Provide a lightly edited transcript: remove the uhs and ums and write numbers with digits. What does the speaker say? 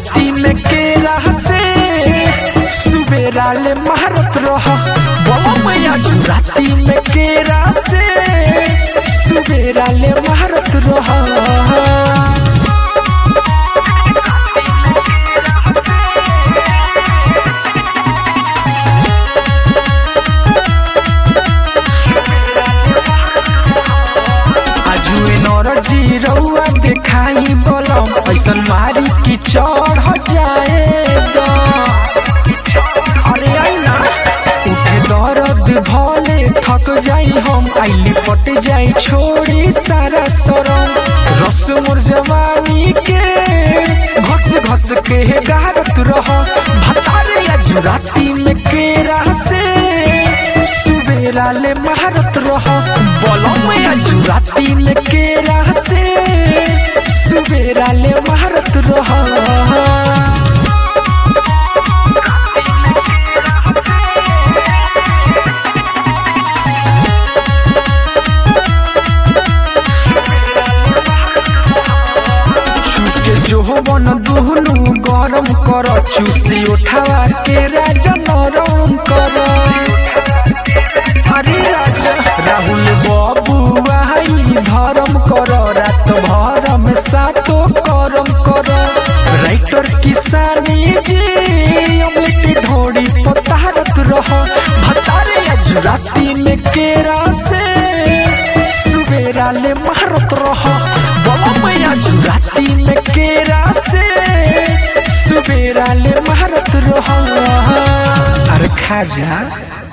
राती में केरा से सुबेरा ले मारत रह मैया राती में केरा से सुबेरा ले मारत रह जी रउआ देखाई बोलम ऐसन मारी की चढ़ जाएगा अरे आई ना उठे दर्द भले थक जाई हम आइली पट जाई छोड़ी सारा सरम रस मोर जवानी के घस घस के गारत रह भतारे आज राती में केरा से सुबेरा ले मारत रह बोलम आज राती में केरा से सुबेरा ले मारत रह जो बन दुहनु गरम कर चूसी उठावा के राजा नरम कर अरे राजा राहुल बाबू आई धर्म कर रात भर में सातो करम कर राइटर किसानी जी अमलेट ढोड़ी पतारत रह भतारे आज राती में केरा से सुबेरा ले मारत रह मैया राती में केरा से सुबेरा ले मारत रह अरे खा जा।